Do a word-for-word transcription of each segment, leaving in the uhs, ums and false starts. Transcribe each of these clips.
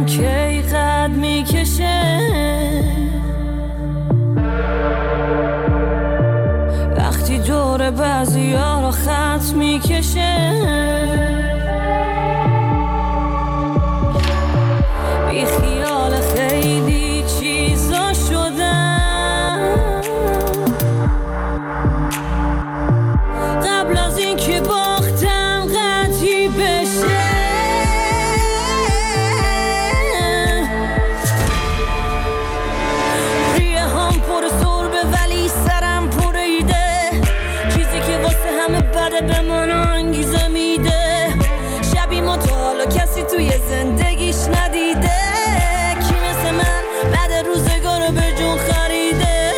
کی قد میکشه وقتی دور بعضی ها رو خط میکشه بی خیال خیلی چیزا شدم قبل از این که باختم قطعی بشه ریه هم پر سربه ولی سرم پریده چیزی که واسه همه بده به من انگیزه میده شبی ما تا حالا کسی توی زندگیش ندیده کی مثل من بعد روزگار رو به جون خریده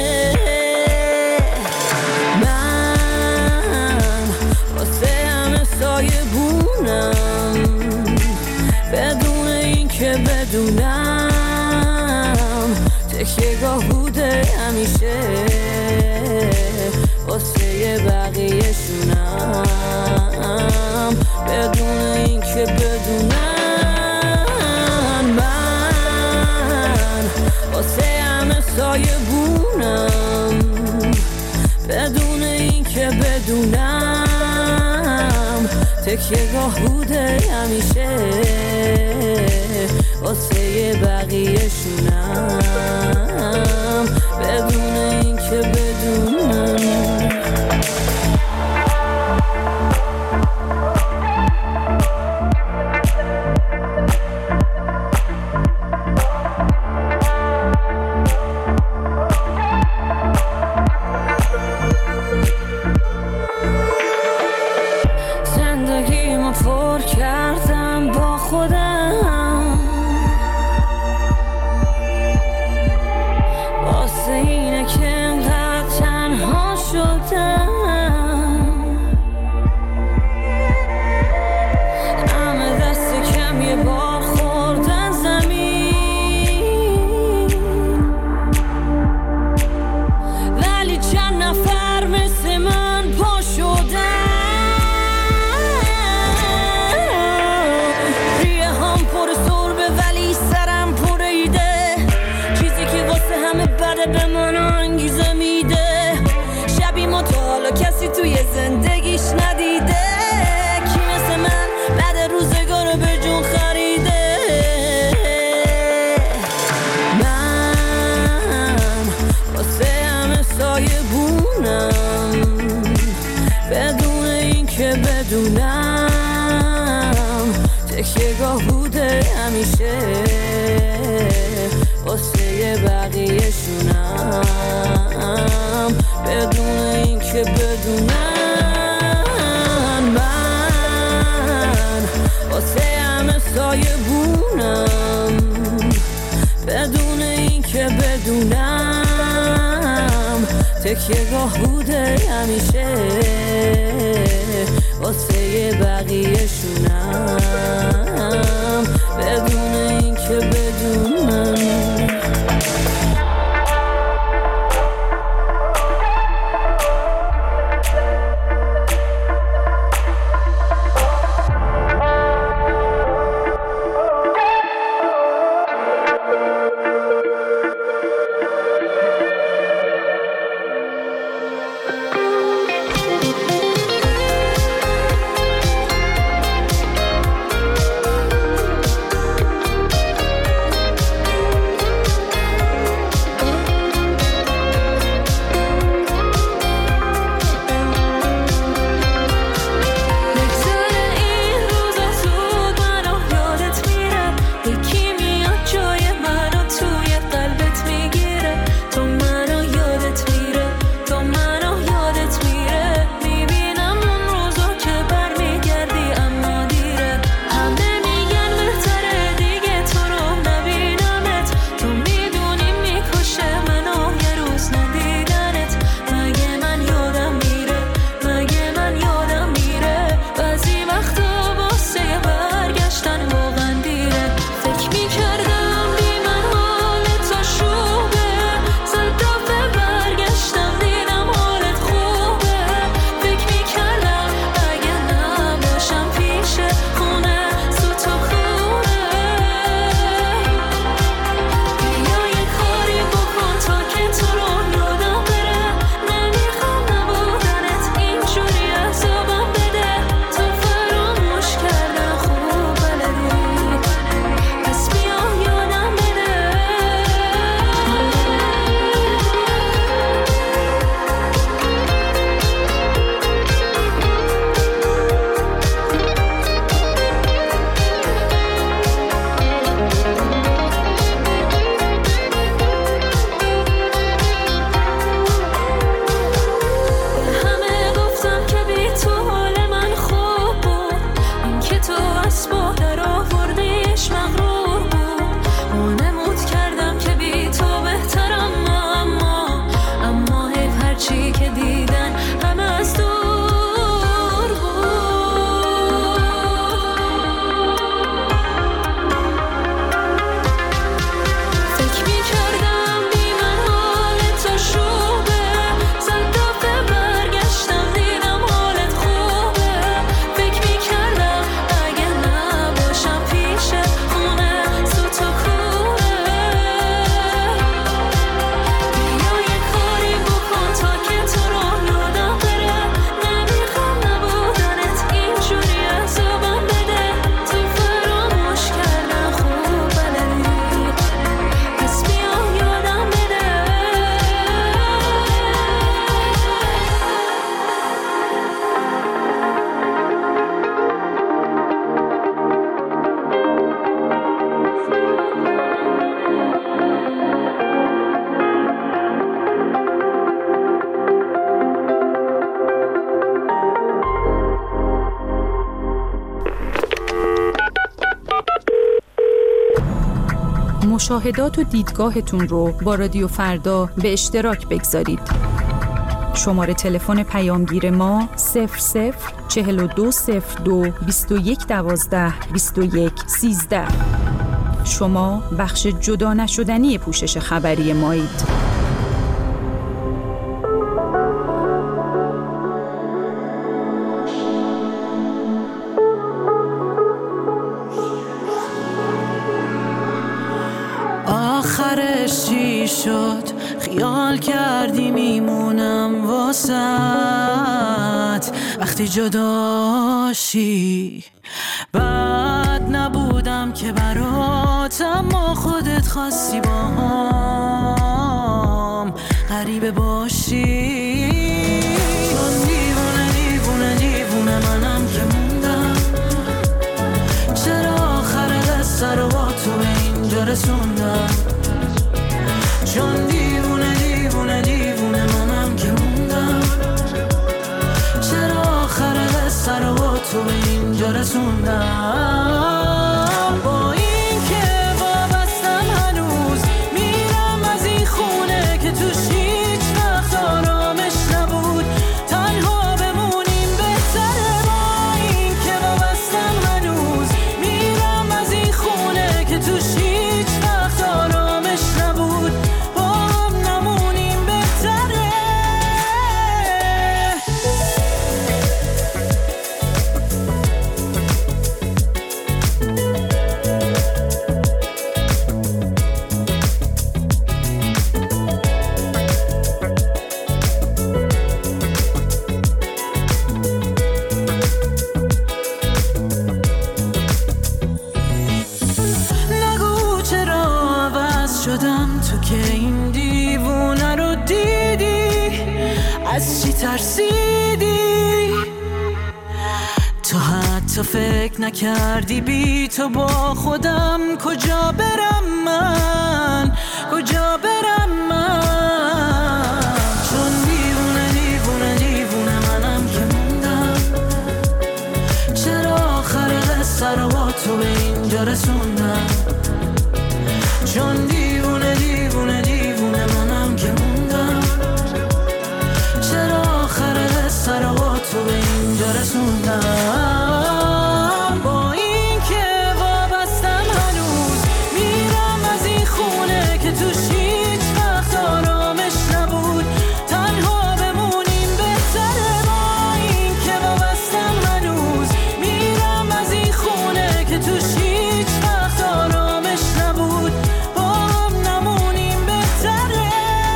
من واسه همه سایه بونم بدون این که بدونم تکیه‌گاه بوده همیشه واسه بقیه شونم بدون این که بدونم من واسه همه سایه بونم بدون این که بدونم تکیه‌گاه بوده همیشه واسه بقیه شونم بدون این که بدونم زندگیمو پر کردم با خودم واسه اینه که انقدر تنها شدم همه دست کم یه بار خوردن زمین ولی چند نفر مثل من پا شدن ریه هم پر سربه ولی سرم پریده چیزی که واسه همه بده به من انگیزه میده شبی ما تا حالا کسی توی زندگیش ندیده کی مثل من بعد روزگار رو به جون خریده من واسه همه سایه بونم بدون این که بدونم تکیه‌گاه بوده همیشه واسه بقیه شونم بدون این که بدونم من واسه همه سایه بونم بدون این که بدونم تکیه‌گاه بوده همیشه واسه بقیه شونم بدون این که بدونم مشاهدات و دیدگاهتون رو با رادیو فردا به اشتراک بگذارید. شماره تلفن پیامگیر ما صفر صفر چهل و دو صفر دو بیست و یک دوازده بیست و یک سیزده. شما بخش جدا نشدنی پوشش خبری مایید. آخرش چی شد؟ خیال کردی میمونم واسط وقتی جداشی. بد نبودم که برات، اما خودت خواستی با هم غریبه باشی. چون دیوونه دیوونه دیوونه منم که موندم، چرا آخر قصه رو با تو به اینجا رسوندم. چون دیوونه دیوونه دیوونه منم که موندم، چرا آخر قصه رو با تو به اینجا رسوندم. با این که وابستم هنوز میرم از این خونه که توش هیچ وقت آرامش نبود، تنها بمونیم بهتره. با این که وابستم هنوز میرم از این خونه که توش هیچ وقت آرامش نبود، با هم نمونیم بهتره. نگو چرا عوض شدم، تو که این دیوونه رو دیدی، از چی ترسیدی؟ تو حتی فکر نکردی بی تو با خودم کجا برم من، کجا برم من. چون دیوونه دیوونه دیوونه منم که موندم، چرا آخر قصه رو با تو به اینجا رسوندم. چون دیوونه دیوونه دیوونه منم که موندم، چرا آخر قصه رو با تو به اینجا رسوندم. با این که وابستم هنوز میرم از این خونه که توش هیچ وقت آرامش نبود، تنها بمونیم بهتره. با این که وابستم هنوز میرم از این خونه که توش هیچ وقت آرامش نبود، با هم نمونیم بهتره.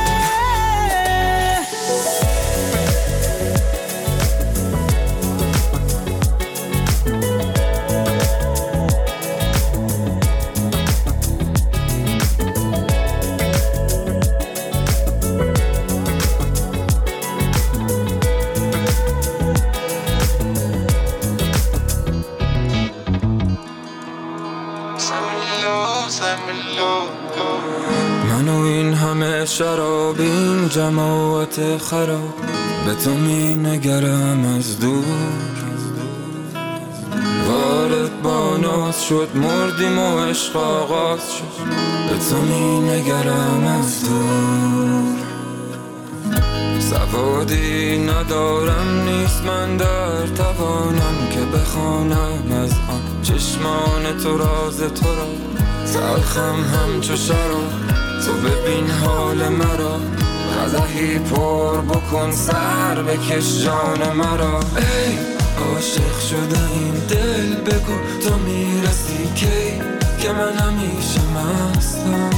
من و این همه شراب، این جماعت خراب، به تو می نگرم از دور. وارد با ناز شد، مردیم و عشق آغاز شد، به تو می نگرم از دور. سوادی ندارم، نیست من در توانم که بخوانم از آن چشمان تو راز تو را. تلخم همچو شراب، تو ببین حال مرا، قدحی پر بکن سر بکش جان مرا. ای عاشق شده این دل، بگو تو میرسی کی که من همیشه مستم.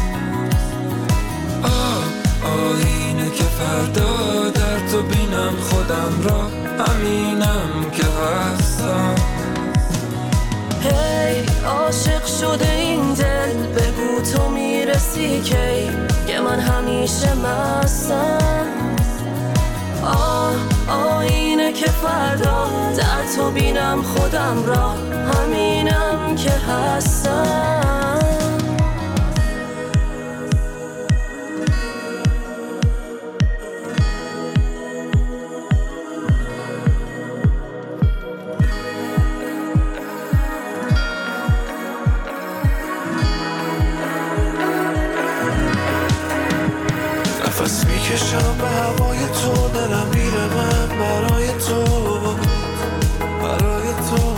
آه آینه که فردا در تو بینم خودم را، همینم که هستم. هی عاشق شده این دل، بگو تو میرسی کی که من همیشه مستم. آه آینه که فردا در تو بینم خودم را، همینم که هستم. میکشم به هوای تو، دلم میره من برای تو، برای تو.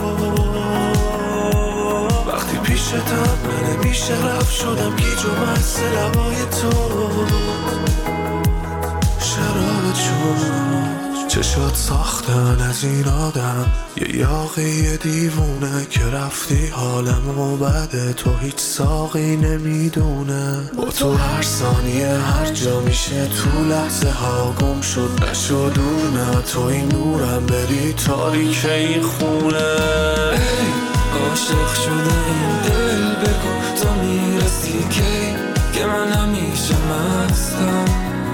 وقتی پیشتم من نمیشه رفت، شدم گیج و مست لبای تو. شراب چون چشات ساختن از این آدم، یه یاقی دیوونه که رفتی حالمو بده، تو هیچ ساقی نمیدونه. با تو هر ثانیه هر جا میشه تو لحظه ها گم شد نشد دور، نه تو این نورم بری تاریک این خونه. ای عاشق شده این دل، بگو تا میرسی کی که من همیشه مستم.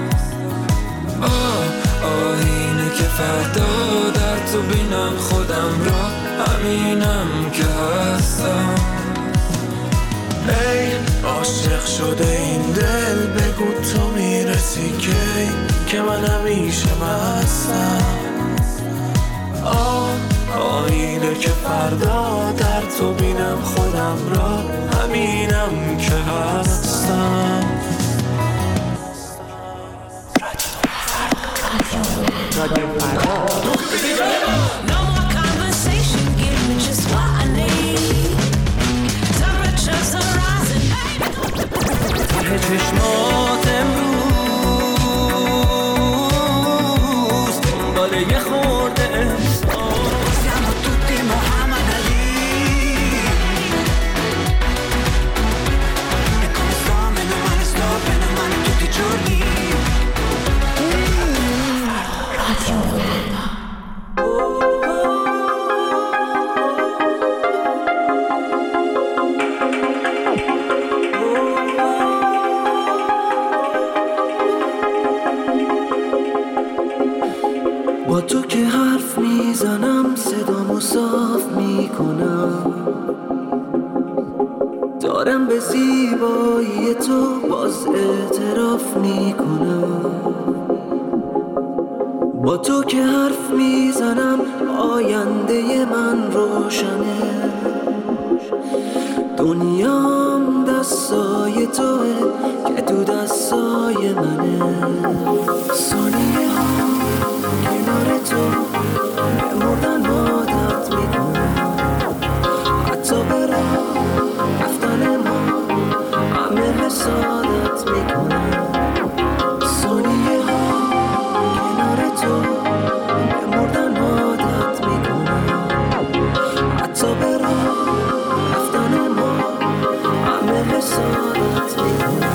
آه آینه که فردا در تو بینم خودم را، همینم که هستم. ای عاشق شده این دل، بگو تو میرسی کی که من همیشه مستم. آه آینه که فردا در تو بینم خودم را، همینم که هستم. No more conversation, give me just what I need. Temperatures are rising. ته چشمات امروز دنبال یه خورده احساس. Siamo tutti Muhammad Ali. E come sto, meno male sto, bene o male tutti i giorni. با تو که حرف میزنم صدامو صاف میکنم، دارم به زیبایی تو باز اعتراف میکنم. با تو که حرف میزنم آینده من روشنه، دنیام دستای توه که تو دستای منه. ثانیه ها کنار تو بمردن عادت میکنم، حتی به راه رفتن ما همه حسادت میکنم. ثانیه ها کنار تو بمردن عادت میکنم، حتی به راه رفتن ما همه حسادت میکنم.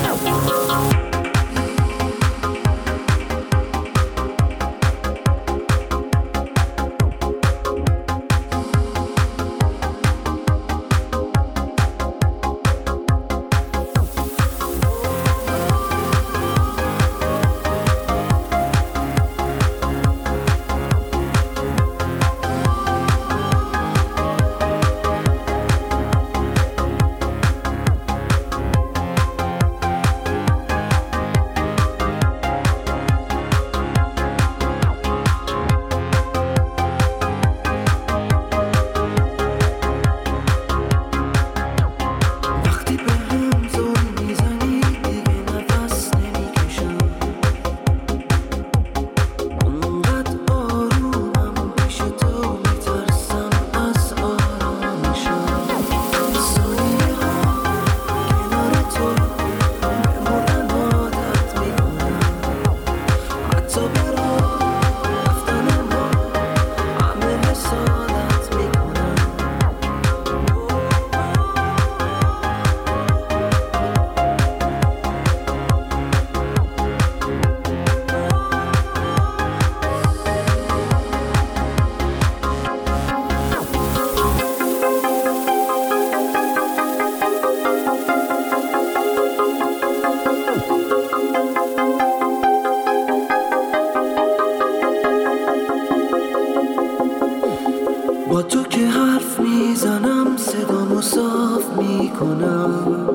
با تو که حرف میزنم صدامو صاف میکنم،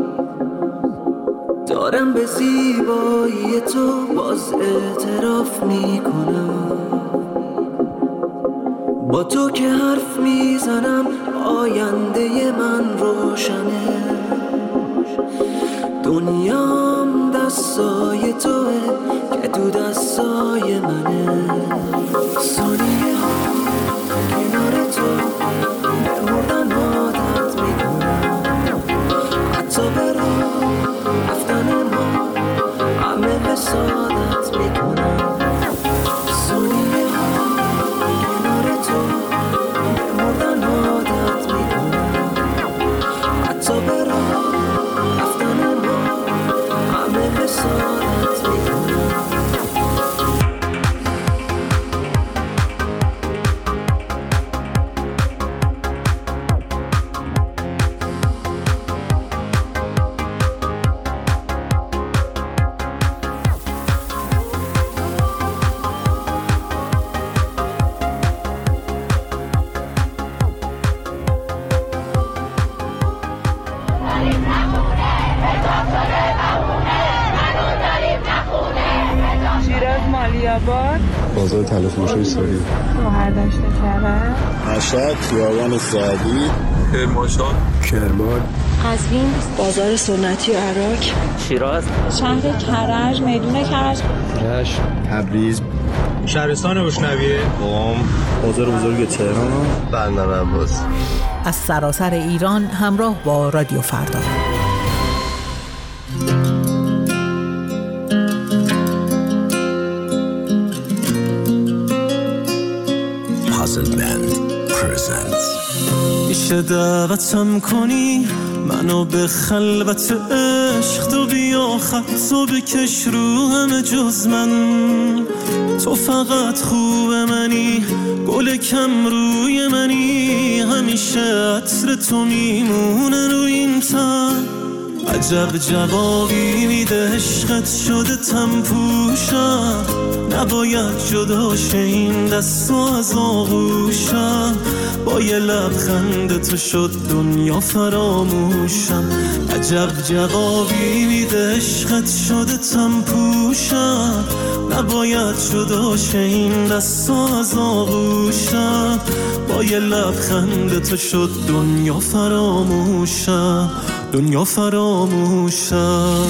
دارم به زیبایی تو باز اعتراف میکنم. با تو که حرف میزنم آینده من روشنه، دنیام دستای دستای توه که تو دستای منه. ثانیه ها کنار تو بمردن عادت میکنم، حتی به راه رفتن ما همه حسادت میکنم. ثانیه ها کنار تو بمردن عادت میکنم، حتی به راه رفتن ما همه حسادت میکنم. بازار تلفروشی ساری، شوهرداشت کرد، مشهد، خیابان سعدی، کرمانشاه، کرمان، قزوین، بازار سنتی عراق، شیراز، شهر کرج، میدون کرج، رشت، تبریز، شهرستان بشنویه، قم، بازار بزرگ تهران، بندر عباس. از سراسر ایران همراه با رادیو فردا. میشه دعوتم کنی منو به خلوت عشق، تو بیا خطو بکش رو همه جز من. تو فقط خوب منی، گل کم روی منی، همیشه عطر تو میمونه روی این تن. عجب جوابی میده عشقت شده تم پوشم، نباید جدا شه این دستو از آغوشم. با یه لبخند تو شد دنیا فراموشم. عجب جوابی میده عشقت شده تم پوشم، نباید جدا شه این دستو از آغوشم. با یه لبخند تو شد دنیا فراموشم، دنیا فراموشم.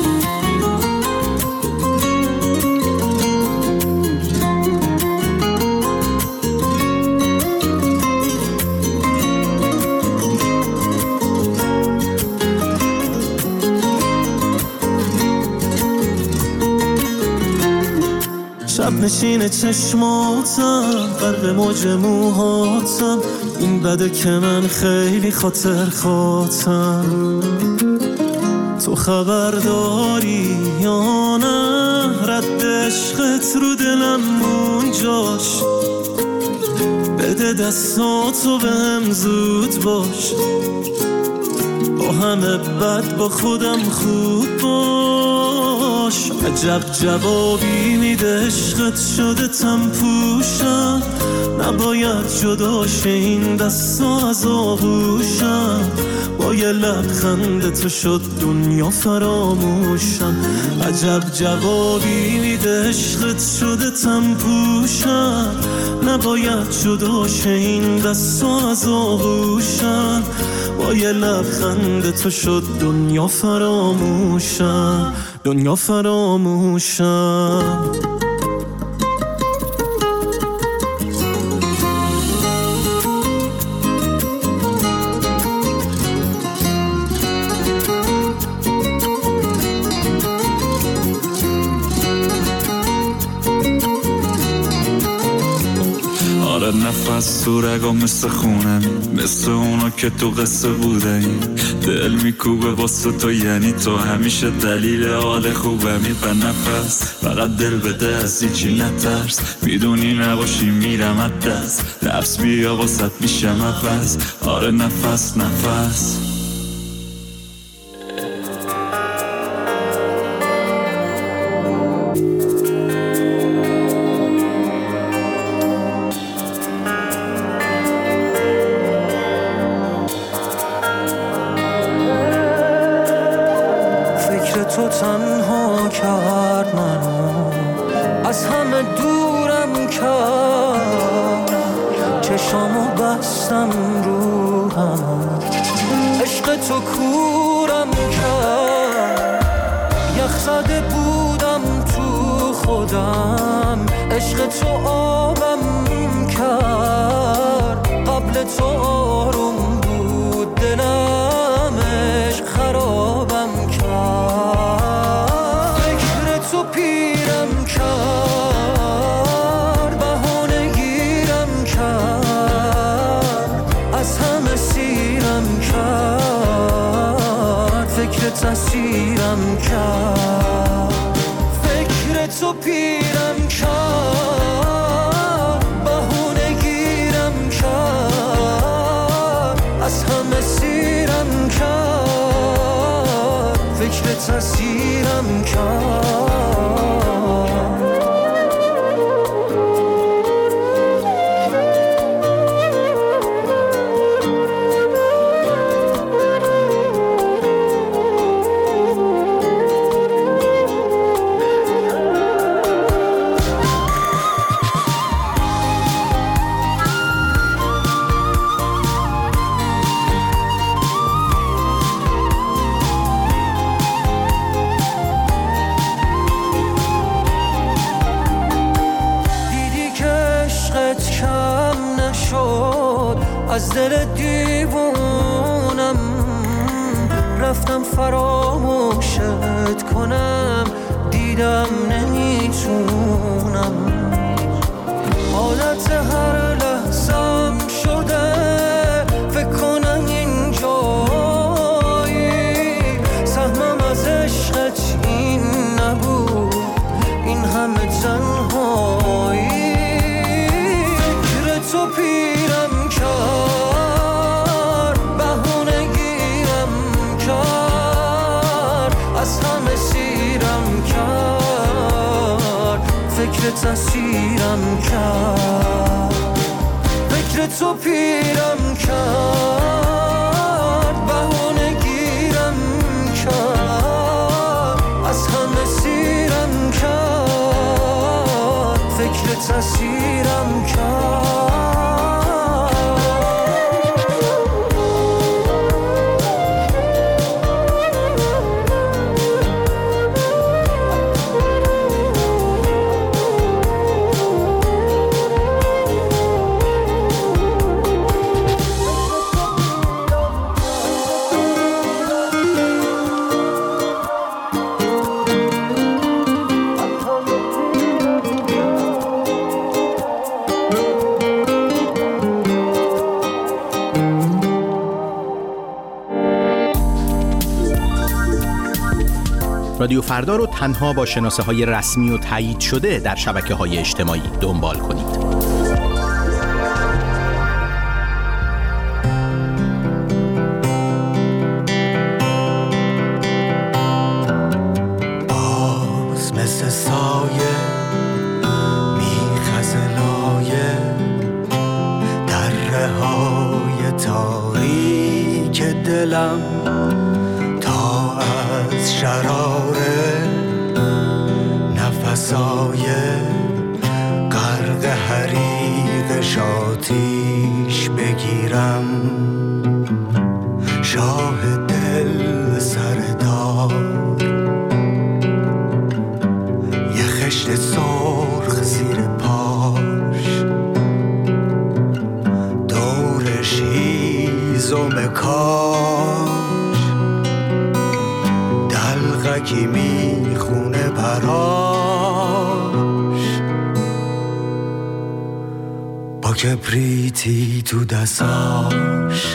شب نشین چشماتم، غرق موج موهاتم، این بده که من خیلی خاطر خاطم. تو خبر داری یا نه رد عشقت رو دلم اونجاش؟ بده دستاتو بهم زود باش، با همه بد با خودم خوب باش. عجب جوابی میده عشقت شده تم پوشم، نباید جدا شه این دستا از آغوشم. با یه لبخند تو شد دنیا فراموشم. عجب جوابی میده عشقت شده تم پوشم، نباید جدا شه این دستا از آغوشم. با یه لبخند تو شد دنیا فراموشم، دنیا فراموشم. نفس تو رگا مثل خونم، مثل اونا که تو قصه بودن. دل میکوبه واسه تو، یعنی تو همیشه دلیل حال خوبمی. به نفس فقط دل بده، از هیچی نترس، میدونی نباشی میرم از دست. لفظ بیا واسط میشم عوض، آره نفس نفس. تو تنها کرد منو، از همه دورم کرد. چشامو بستم رو هم، عشق تو کورم کرد. یخ زده بودم بودم، عشق تو آبم کرد، قبل تو آروم بود دلم، عشق خرابم کرد، فکر تو پیرم کرد، بهانه گیرم کرد، از همه سیرم کرد، فکر تسیرم کرد، فکر تو پیرم کرد، بهونه گیرم کرد، از همه سیرم کرد، فکر تسیرم کرد. از دل دیوونم رفتم فراموشت کنم، دیدم نمیتونم، حالت هر لحظم شده فکر کنم اینجایی، سهمم از عشقت این نبود، این همه تنهایی، فکر تو پیرم کرد، بهونه گیرم کرد، از همه سیرم کرد، فکر تسیرم کرد، فکر تو پیرم کرد، بهونه گیرم کرد، از همه سیرم کرد، فکر تسیرم کرد. رادیو فردا رو تنها با شناسه های رسمی و تایید شده در شبکه های اجتماعی دنبال کنید. باز مثل سایه میخزه لایه دره های تاریک دلم، تا از شرار نفسای غرق حریق شاتیش بگیرم، شاه دل سردار یه خشت سرخ زیر پاش، دورش هیزم کاش، دلغکی میخونه براش، با کبریتی تو دستاش.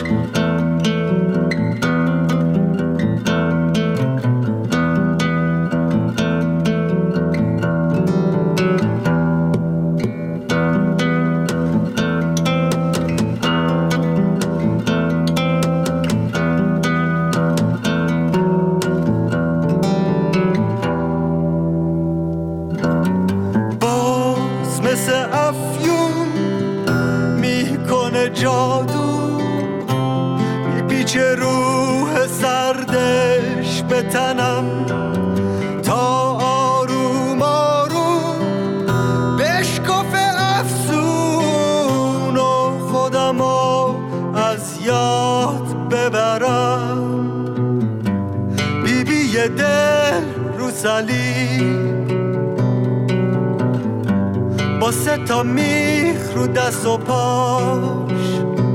با سه تا میخ رو دست و پاش،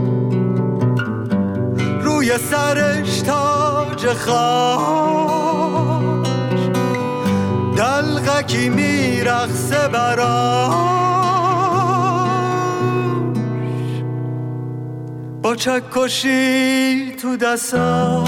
روی سرش تاج خاش، دلغکی میرقصه براش، با چکشی تو دستاش.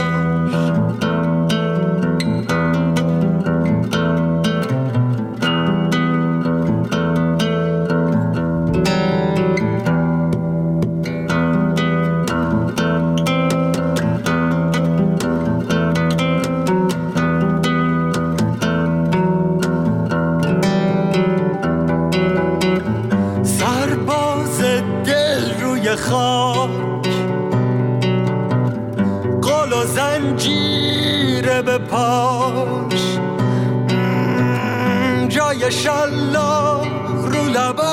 سرباز دل روی خاک، قال و زنجیره به پاش، جای شلاق رو لباش،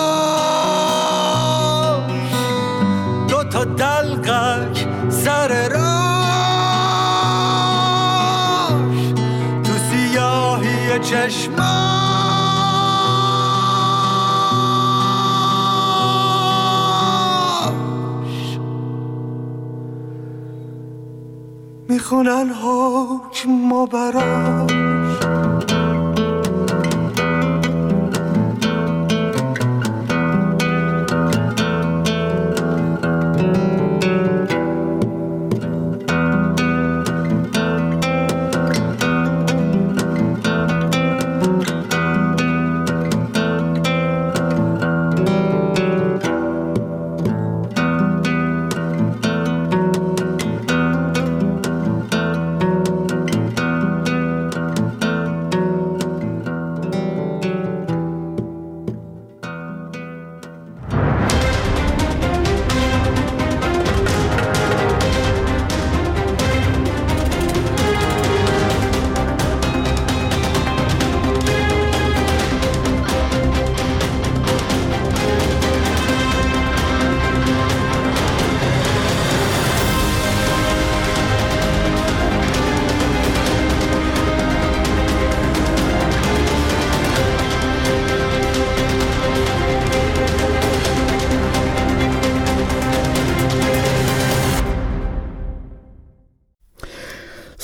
دو تا دلقک سر راش، تو سیاهی چشماش. میخونن حکم ما براش،